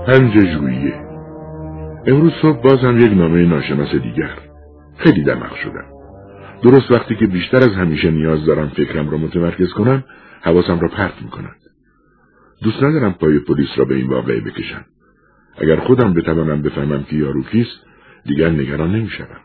5 ژوئیه. امروز صبح باز هم یک نامه ناشناس دیگر. خیلی دماغ شدم. درست وقتی که بیشتر از همیشه نیاز دارم فکرم را متمرکز کنم، حواسم را پرت می‌کند. دوست ندارم پای پلیس را به این واقعه بکشم. اگر خودم بتوانم بفهمم که یارو کیست، دیگر نگران نمی‌شوم.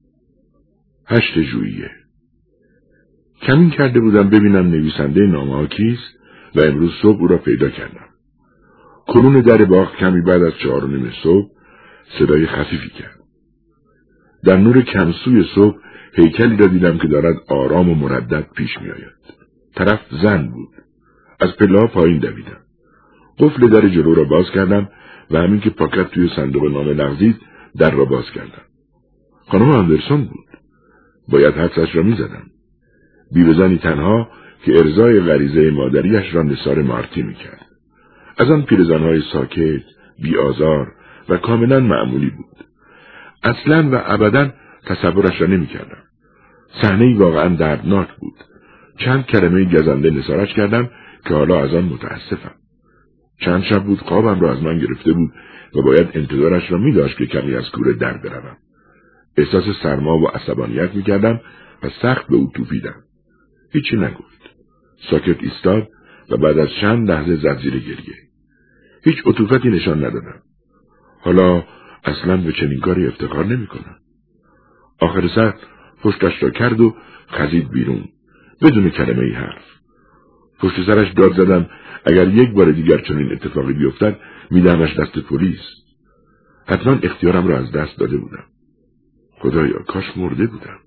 8 ژوئیه. کمین کرده بودم ببینم نویسنده نامه‌ها کیست و امروز صبح او را پیدا کردم. کنون در باغ کمی بعد از 4:30 صبح صدای خفیفی کرد. در نور کمسوی صبح هیکلی را دیدم که دارد آرام و مردد پیش می آید. طرف زن بود. از پله‌ها پایین دویدم. قفل در جلو را باز کردم و همین که پاکت توی صندوق نامه لغزید در را باز کردم. خانم اندرسون بود. باید حدسش را می زدم. بیوه‌زنی تنها که ارضای غریزه مادریش را نثار مارتی می کرد. از آن پیرزن‌های ساکت، بی‌آزار و کاملا معمولی بود. اصلاً و ابداً تصورش را نمی کردم. صحنه‌ای واقعاً دردناک بود. چند کلمه گزنده نثارش کردم که حالا از آن متاسفم. چند شب بود خوابم را از من گرفته بود و باید انتظارش را می داشت که کمی از کوره در بروم. احساس سرما و عصبانیت می کردم و سخت به او توپیدم. هیچی نگفت. ساکت ایستاد و بعد از چند لحظه زد زیر گریه. هیچ عطوفتی نشان ندادم. حالا اصلاً به چنین کاری افتخار نمی کنم. آخر سر پشتش را کرد و خزید بیرون بدون کلمه‌ای حرف. پشت سرش داد زدم اگر یک بار دیگر چنین اتفاقی بیفتد میدمش دست پلیس. حتما اختیارم را از دست داده بودم. خدایا کاش مرده بودم.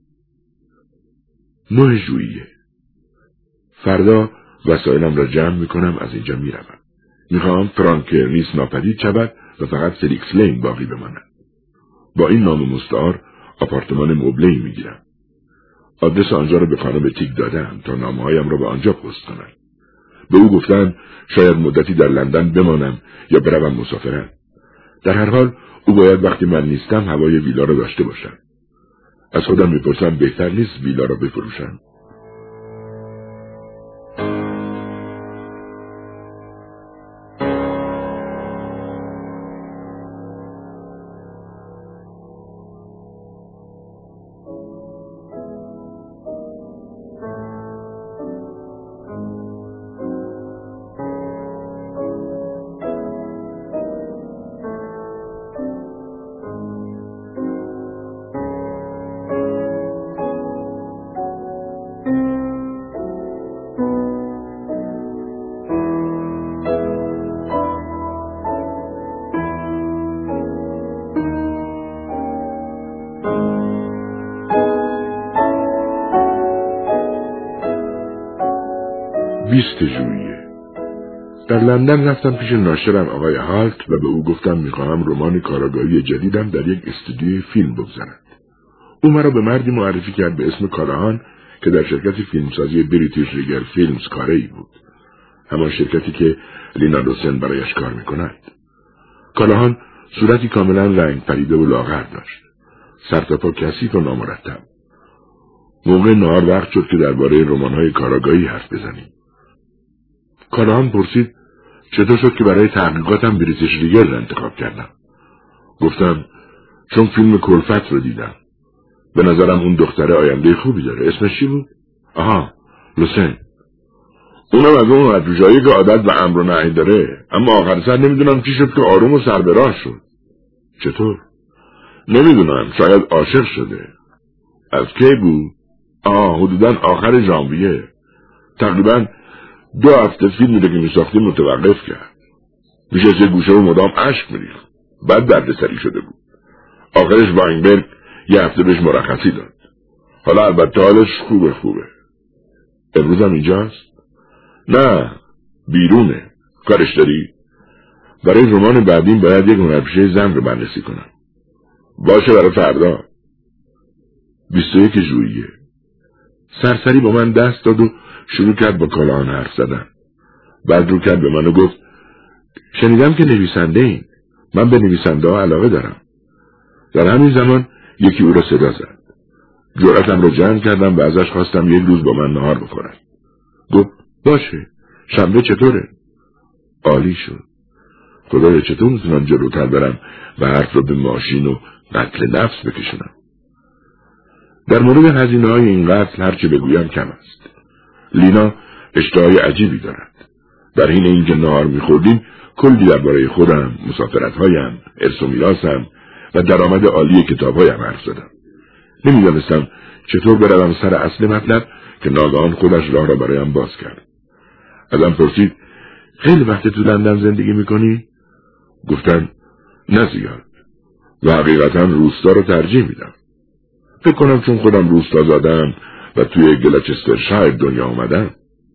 9 ژوئیه. فردا وسایلم را جمع میکنم، از اینجا میروم. میخواهم فرانک ریس ناپدید شود و فقط فلیکس لین باقی بماند. با این نام مستعار آپارتمان مبله‌ای میگیرم. آدرس آنجا را به خانم تیک دادم تا نامه‌هایم را به آنجا پست کنند. به او گفتم شاید مدتی در لندن بمانم یا بروم مسافرت. در هر حال او باید وقتی من نیستم هوای ویلا را داشته باشم. از خودم میپرسم بهتر نیست ویلا را بفروشم. ژوئیه. در لندن رفتم پیش ناشرم آقای هالت و به او گفتم میخواهم رمان کاراگاهی جدیدم در یک استودیوی فیلم بگذارد. او مرا به مردی معرفی کرد به اسم کالاهان که در شرکت فیلمسازی بریتیش ریگر فیلمز کاره‌ای بود. همان شرکتی که لینا روسن برایش کار میکند. کالاهان صورتی کاملا رنگ پریده و لاغر داشت. سر تا پا کثیف و نامرتب. موقع نهار وقت شد که درباره رمان‌های کاراگاهی حرف بزنیم. کالاهان پرسید چطور شد که برای تحقیقاتم بریتیش ریگر را انتخاب کردم. گفتم چون فیلم کلفت رو دیدم. به نظرم اون دختره آینده خوبی داره. اسمش چی بود؟ آها، لوسن. اونم از اون رجوجایی که عادت و امر و نهی داره، اما آخر سر نمیدونم چی شد که آروم و سر به راه شد. چطور؟ نمیدونم، شاید عاشق شده. از کی بود؟ حدوداً آخر ژانویه. تقریباً 2 هفته فیلمی که میساختیم متوقف کرد. میشه گوشه و مدام اشک میریخت. بعد دردسری شده بود. آخرش واینبرگ یه هفته بهش مرخصی داد. حالا البته حالش خوبه. امروز هم اینجاست؟ نه، بیرونه. کارش داری؟ برای رمان بعدیم باید یک هنرپیشه زن رو بررسی کنم. باشه برای فردا. 21 ژوئیه. سرسری با من دست داد و شروع کرد با کالاهان حرف زدن. بعد رو کرد به من و گفت شنیدم که نویسنده این. من به نویسنده ها علاقه دارم. در همین زمان یکی او را صدا زد. جرأتم را جمع کردم و ازش خواستم یک روز با من نهار بخورد. گفت باشه. شنبه چطوره؟ عالی شد. خدایا چطور میتونم جلوتر برم و حرف رو به ماشین و قتل نفس بکشونم؟ در مورد هزینه‌های این قتل هرچه بگویم کم است. لینا اشتهای عجیبی دارد. در حین اینکه نهار می‌خوردیم کلی درباره خودم، مسافرت‌هایم، ارث و میراثم و درآمد عالی کتاب‌هایم حرف زدم. نمی‌دانستم چطور بروم سر اصل مطلب که ناگهان خودش راه را برایم باز کرد. ازم پرسید خیلی وقت تو لندن زندگی می‌کنی؟ گفتم نه زیاد و حقیقتاً روستا رو ترجیح میدم. فکر کنم چون خودم روستا زادم و توی گلچسترشایر دنیا آمدم.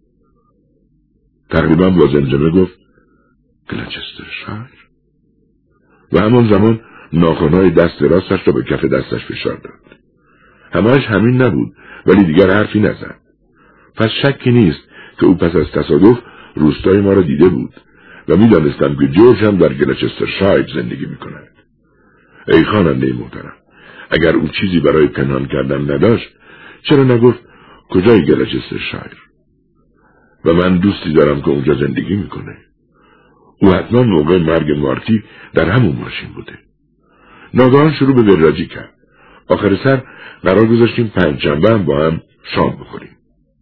تقریبا با زمزمه گفت گلچسترشایر و همان زمان ناخن‌های دست راستش را به کف دستش فشار داد. همه‌اش همین نبود ولی دیگر حرفی نزد. پس شکی نیست که او پس از تصادف روستای ما را دیده بود و می‌دانستم که جورج هم در گلچسترشایر زندگی می‌کند. ای خواننده محترم، اگر او چیزی برای پنهان کردن نداشت چرا نگفت کجای گلچسترشایر؟ و من دوستی دارم که اونجا زندگی میکنه. او حتما موقع مرگ مارتی در همون ماشین بوده. ناگهان شروع به وراجی کرد. آخر سر قرار گذاشتیم پنجشنبه هم با هم شام بخوریم.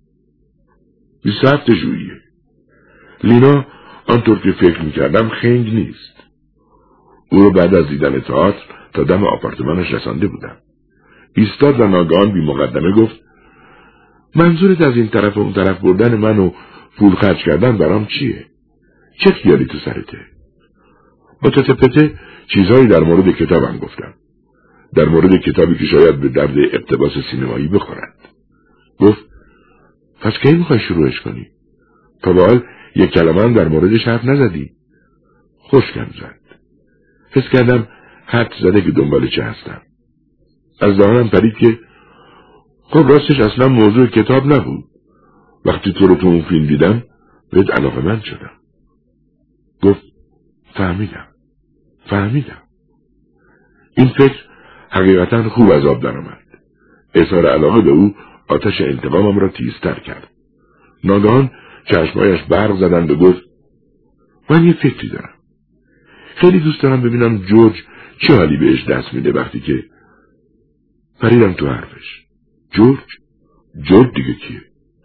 27 ژوئیه. لینا آنطور که فکر میکردم خنگ نیست. او رو بعد از دیدن تئاتر تا دم آپارتمانش رسانده بودم. ایستاد و ناگهان بی مقدمه گفت منظورت از این طرف و اون طرف بردن من و پول خرج کردن برام چیه؟ چه خیالی تو سرته؟ با تته چیزهایی در مورد کتابم گفتم. در مورد کتابی که شاید به درد اقتباس سینمایی بخورد. گفت پس کی میخوای شروعش کنی؟ تا به حال یک کلمه هم در موردش حرف نزدی. خوشگم زد. حس کردم حد زده که دنبال چه هستم. از دهانم پرید که خب راستش اصلا موضوع کتاب نبود. وقتی تو رو تو اون فیلم دیدم بهت علاقه‌مند شدم. گفت فهمیدم. این فکر حقیقتا خوب از آب درآمد. اظهار علاقه به او آتش انتقامم را تیزتر کرد. ناگهان چشمایش برق زدند و گفت من یه فکری دارم. خیلی دوست دارم ببینم جورج چه حالی بهش دست میده وقتی که پریدم تو حرفش. جورج دیگه کیه؟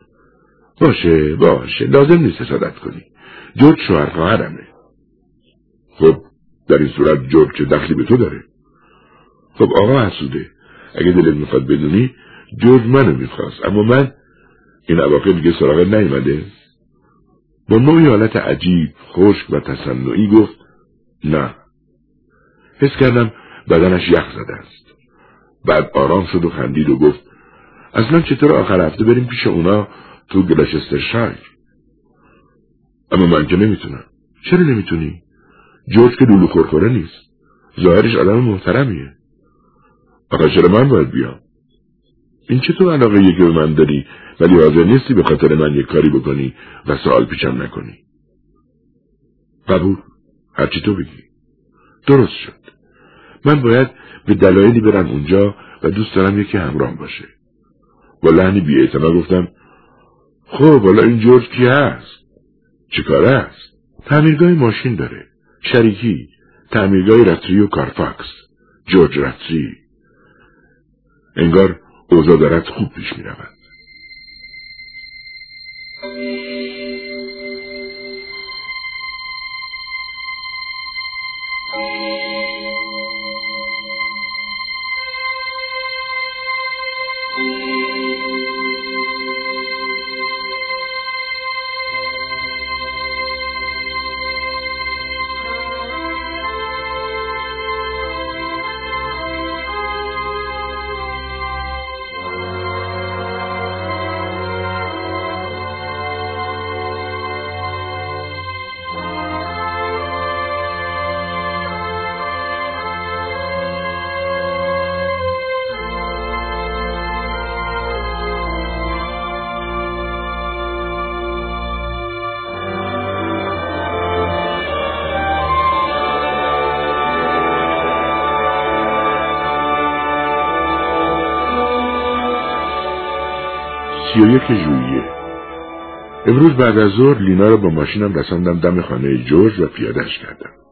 باشه لازم نیست حسادت کنی. جورج شوهر خواهرمه. خب در این صورت جورج چه دخلی به تو داره؟ خب آقا حسوده، اگه دلت میخواد بدونی جورج منو میخواست، اما من این اواخر دیگه سراغت نیومده. با نوعی حالت عجیب خشک و تصنعی گفت نه. حس کردم بدنش یخ زده است. بعد آرام شد و خندید و گفت اصلا چطور آخر هفته بریم پیش اونا تو گلچسترشایر؟ اما من که نمیتونم. چرا نمیتونی؟ جورج که لولو خورخوره نیست. ظاهرش آدم محترمیه. آخه چرا من باید بیام؟ این چطور علاقه یه که به من داری ولی حاضر نیستی به خاطر من یک کاری بکنی و سوال پیچم نکنی؟ قبول، هرچی تو بگی. درست شد. من باید به دلایلی برم اونجا و دوست دارم یکی همراهم باشه. با لحنی بی‌اعتنا گفتم خب حالا این جورج کی هست؟ چه کاره است؟ تعمیرگاه ماشین داره. شریکی، تعمیرگاه رتری و کارفاکس. جورج رتری. انگار اوضاع دارد خوب پیش می رود. ژوئیه. امروز بعد از ظهر لینا را با ماشینم رساندم دم خانه جورج و پیاده‌اش کردم.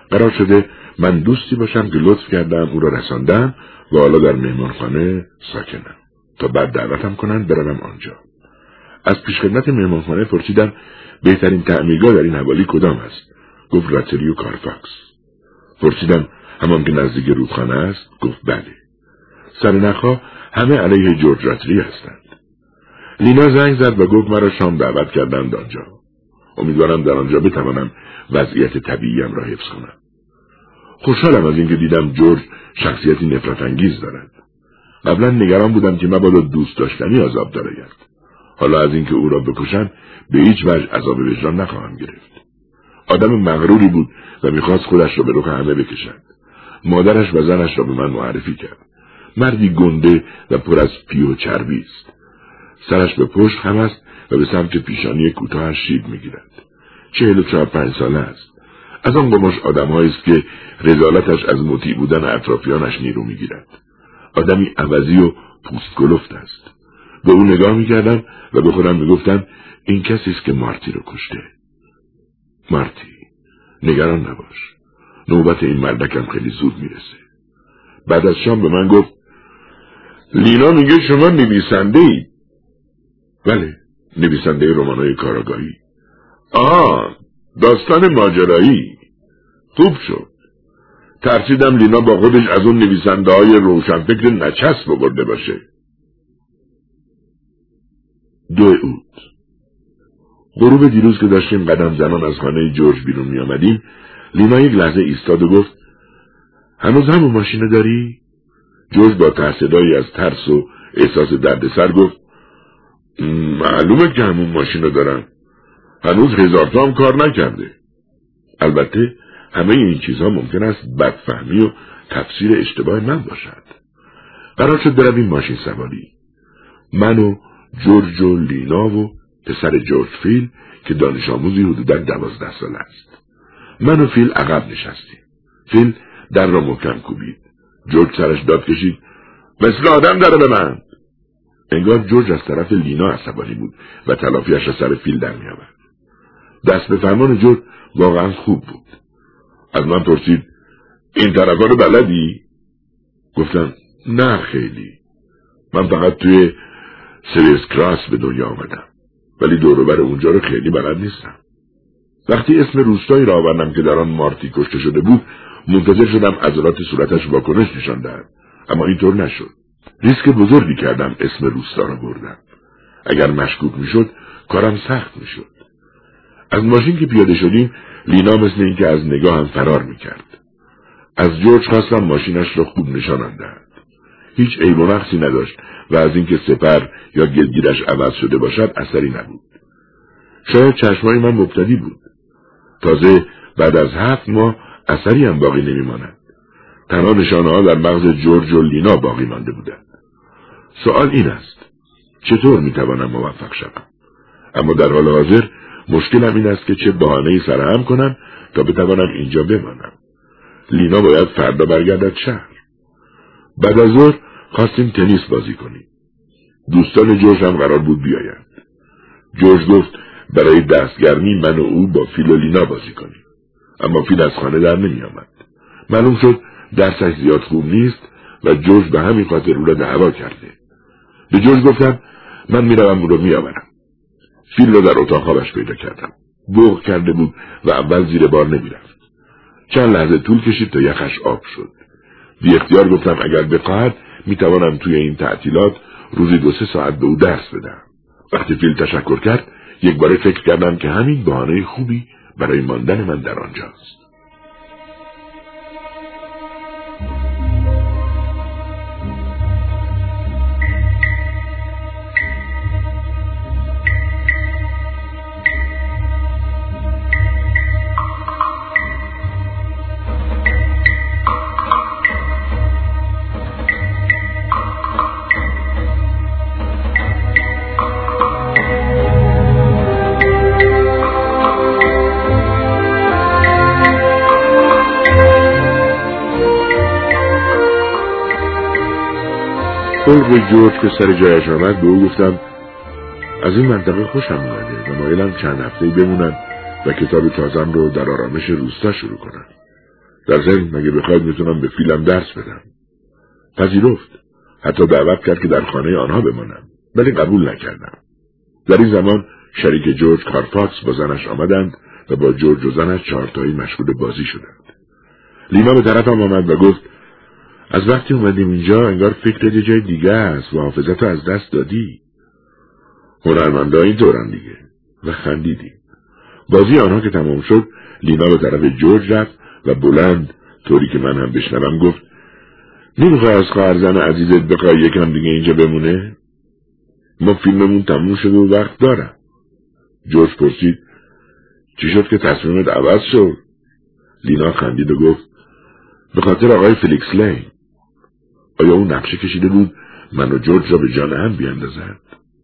قرار شده من دوستی باشم که لطف کردم او را رساندم و حالا در مهمانخانه ساکنم تا بعد دعوتم کنن بروم آنجا. از پیشخدمت مهمانخانه پرسیدم بهترین تعمیرگاه در این حوالی کدام است؟ گفت راتری و کارفاکس. پرسیدم همان که نزدیک رودخانه است؟ گفت بله. سرنخها همه علیه جورج راتری هستند. لینا زنگ زد و گفت مرا شام دعوت کردند آنجا. امیدوارم در آنجا بتوانم وضعیت طبیعیم را حفظ کنم. خوشحالم از اینکه دیدم جورج شخصیتی نفرت انگیز دارد. قبلا نگران بودم که مبادا دوست داشتنی عذاب درآید. حالا از اینکه او را بکشند به هیچ وجه عذاب وجدان نخواهم گرفت. آدم مغروری بود و میخواست خودش را به رخ همه بکشد. مادرش و زنش را به من معرفی کرد. مردی گنده و پر از پیه و چربی است. سرش به پشت خم است و به سمت پیشانی کوتاهش شیب میگیرد. 44-45 ساله است. از آن قماش آدم‌هایی است که رذالتش از مطیع بودن اطرافیانش نیرو میگیرد. آدمی عوضی و پوست کلفت است. به او نگاه میکردم و به خودم میگفتم این کسی است که مارتی رو کشته. مارتی، نگران نباش. نوبت این مردکم خیلی زود میرسه. بعد از شام به من گفت لینا میگه شما نویسنده اید. بله، نویسنده رمان‌های کاراگاهی. داستان ماجرایی. خوب شد. ترسیدم لینا با خودش از اون نویسنده های روشنفکر نچسب آورده باشه. 2 اوت. غروب دیروز که داشتیم قدم زنان از خانه جورج بیرون می آمدیم، لینا یک لحظه ایستاد و گفت هنوز همون ماشینو داری؟ جورج با صدایی از ترس و احساس دردسر گفت معلومه که همون ماشینو دارم. هنوز 1000 تا هم کار نکرده. البته همه این چیزها ممکن است بدفهمی و تفسیر اشتباه من باشد. قرار شد برویم ماشین سواری. من و جورج و لینا و پسر جورج فیل که دانش آموزی حدوداً 12 ساله است. من و فیل عقب نشستیم. فیل در را محکم کوبید. جورج سرش داد کشید مثل آدم داره به من. انگار جورج از طرف لینا عصبانی بود و تلافیش از سر فیل در می آورد. دست به فرمان جورج واقعا خوب بود. از من پرسید این طرفا رو بلدی؟ گفتم نه خیلی. من فقط توی سریس کراس به دنیا آمدم، ولی دوروبر اونجا رو خیلی بلد نیستم. وقتی اسم روستایی را آوردم که در آن مارتی کشته شده بود، منتظر شدم عضلات صورتش واکنش نشان دهد، اما اینطور نشد. ریسک بزرگی کردم اسم روستا را بردم. اگر مشکوک میشد کارم سخت میشد. از ماشین که پیاده شدیم، لینا مثل اینکه از نگاهم فرار میکرد. از جورج خواستم ماشینش را خوب نشانم دهد. هیچ عیب و نقصی نداشت و از اینکه سپر یا گلگیرش عوض شده باشد اثری نبود. شاید چشمای من مبتدی بود. تازه بعد از 7 ماه اثری هم باقی نمیماند. تنها نشانه‌ها در مغز جورج و لینا باقی مانده بودند. سوال این است: چطور میتوانم موفق شوم؟ اما در حال حاضر مشکلم این است که چه بهانه‌ای سرهم کنم تا بتوانم اینجا بمانم. لینا باید فردا برگردد شهر. بعد از ظهر خواستیم تنیس بازی کنیم. دوستان جورج هم قرار بود بیایند. جورج گفت برای دستگرمی من و او با فیل و لینا بازی کنیم. اما فیل از خانه در نمی آمد. معلوم شد درسش زیاد خوب نیست و جورج به همین خاطر او را دعوا کرده. به جورج گفتم من میروم او را میآورم. فیل را در اتاق خوابش پیدا کردم. بوق کرده بود و اول زیر بار نمیرفت. چند لحظه طول کشید تا یخش آب شد. بی اختیار گفتم اگر بخواهد میتوانم توی این تعطیلات روزی 2-3 ساعت به او درس بدم. وقتی فیل تشکر کرد یک باره فکر کردم که همین بهانه خوبی برای ماندن من در آنجاست. به جورج که سر جایش آمد به او گفتم از این منطقه خوشم اومده و مایلم چند هفته‌ای بمونم و کتاب تازم رو در آرامش روستا شروع کنم. در ضمن مگه بخواید میتونم به فیلم درس بدم. پذیرفت. حتی دعوت کرد که در خانه آنها بمانم، ولی قبول نکردم. در این زمان شریک جورج کارفاکس با زنش آمدند و با جورج و زنش 4 تایی مشغول بازی شدند. لینا به طرفم آمد و گفت از وقتی اومدیم اینجا انگار فکر یه جای دیگه است و حافظتو از دست دادی. هنرمندا اینطورن دیگه. و خندیدیم. بازی آنها که تمام شد لینا به طرف جورج رفت و بلند طوری که من هم بشنوم گفت نمیخوای از خواهر زن عزیزت بخوای یکم دیگه اینجا بمونه؟ ما فیلممون تموم شده و وقت دارم. جورج پرسید چی شد که تصمیمت عوض شد؟ لینا خندید و گفت به خاطر آقای فلیکس لین. آیا اون نقشه کشیده بود من و جورج را به جان هم بیاندازد؟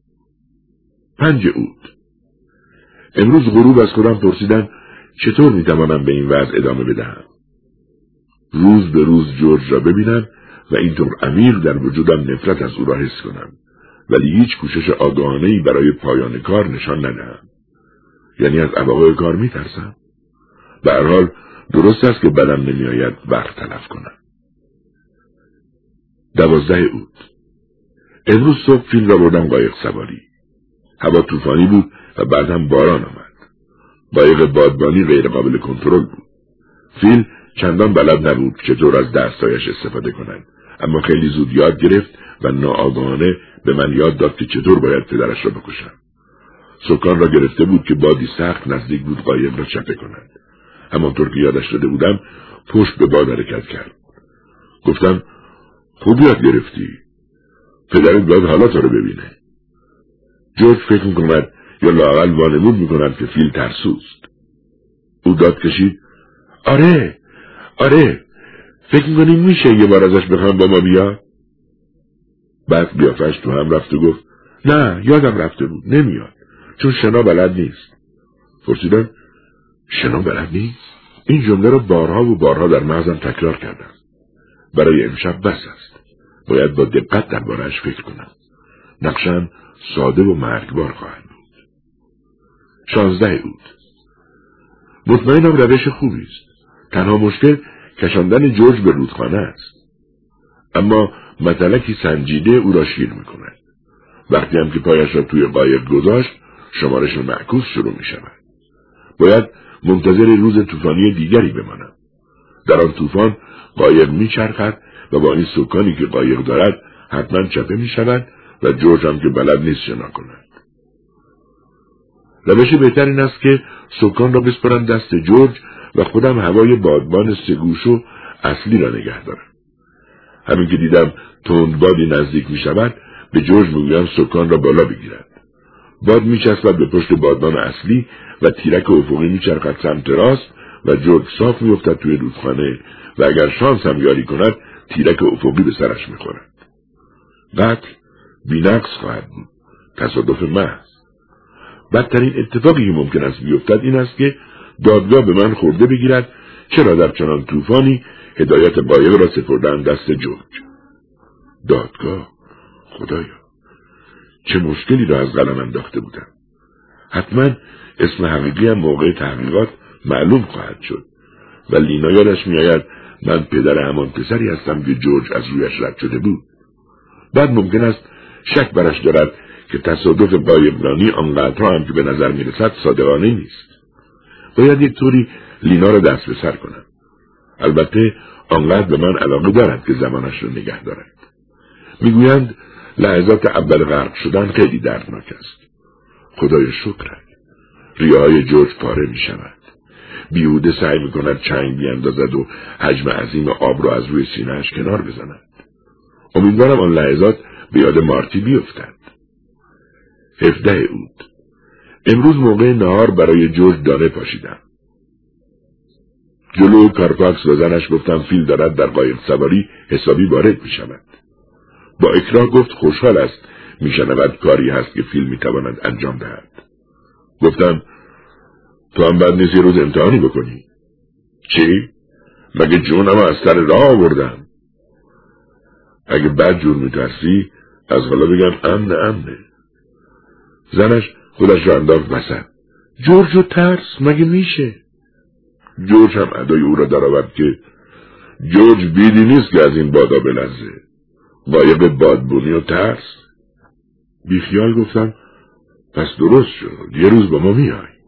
5 اوت. امروز غروب از خودم پرسیدم چطور میتوانم به این وضع ادامه بدهم. روز به روز جورج را ببینم و اینطور عمیق در وجودم نفرت از او را حس کنم، ولی هیچ کوشش آگاهانه‌ای برای پایان کار نشان ندهم. یعنی از عواقب کار میترسم. به هر حال درست است که بدم نمیآید وقت تلف کنم. 12 اوت. امروز صبح فیل را بردم قایق سواری. هوا طوفانی بود و بعد هم باران آمد. قایق بادبانی غیر قابل کنترل بود. فیل چندان بلد نبود چطور از دستایش استفاده کند، اما خیلی زود یاد گرفت و ناآگاهانه به من یاد داد که چطور باید پدرش را بکشم. سکان را گرفته بود که بادی سخت نزدیک بود قایق را چپه کند. همانطور که یادش داده بودم پشت به باد حرکت کرد. گفتم خوب یاد گرفتی. پدرت باید حالا تا رو ببینه. جورج فکر میکند یا لااقل وانمود میکند که فیل ترسوست. او داد کشید آره فکر میکنی میشه یه بار ازش بخوام با ما بیا؟ بعد قیافش تو هم رفت و گفت نه یادم رفته بود نمیاد چون شنا بلد نیست. پرسیدم شنا بلد نیست؟ این جمله را بارها و بارها در مغزم تکرار کردم. برای امشب بس است. باید با دقت درباره‌اش فکر کنم. نقشم ساده و مرگبار خواهد بود. 16 اوت. مطمئنم روش خوبی است. تنها مشکل کشاندن جورج به رودخانه است. اما متلکی سنجیده او را شیر میکند. وقتی هم که پایش را توی قایق گذاشت شمارش معکوس شروع می شود. باید منتظر روز طوفانی دیگری بمانم. در آن طوفان قایق می چرخد و با این سکانی که قایق دارد حتما چپه می شود و جورج هم که بلد نیست شنا کند. روش بهتر این است که سکان را بسپارم دست جورج و خودم هوای بادبان سگوشو اصلی را نگه دارم. همین که دیدم تندبادی نزدیک می شود به جورج میگویم سکان را بالا بگیرد. باد می چسبد به پشت بادبان اصلی و تیرک افقی می چرخد سمت راست و جورج صاف می افتد توی رودخانه و اگر شانس هم یاری کند تیرک افقی به سرش می خورد. قتل بی‌نقص خواهد بود. تصادف محض. بدترین اتفاقی که ممکن است بیفتد این است که دادگاه به من خورده بگیرد چرا در چنان طوفانی هدایت قایق را سپردن دست جورج. دادگاه؟ خدایا چه مشکلی را از قلم انداخته بودم. حتما اسم حقیقی هم موقع تحقیقات معلوم خواهد شد و لینا یادش میآید من پدر همان پسری هستم که جورج از رویش رد شده بود. بعد ممکن است شک برش دارد که تصادف قایقرانی آنقدرها هم که به نظر میرسد صادقانه نیست. باید یک طوری لینا را دست به سر کنم. البته آنقدر به من علاقه دارد که زمانش را نگه دارد. میگویند لحظات اول غرق شدن خیلی دردناک است. خدای شکرت. ریه‌های جورج پاره می شود. بیهوده سعی می کند چنگ بیاندازد و حجم عظیم آب را از روی سینه‌اش کنار بزند. امیدوارم آن لحظات به یاد مارتی بیفتد. 17 اوت. امروز موقع نهار برای جورج دانه پاشیدم. جلو کارفاکس و زنش گفتم فیل دارد در قایق سواری حسابی وارد می شود. با اکراه گفت خوشحال است می شنود کاری هست که فیل می تواند انجام دهد. گفتم تو هم بد نیست یه روز امتحانی بکنی. چی؟ مگه جونم از سر راه آوردم؟ اگه بد جور می ترسی از حالا بگم امنه. زنش خودش را انداخت وسط. جورج و ترس مگه میشه؟ جورج هم ادای او را درآورد که جورج بیدی نیست که از این بادا بلرزه. قایق بادبونی و ترس. بیخیال گفتم پس درست شد، یه روز با ما میای.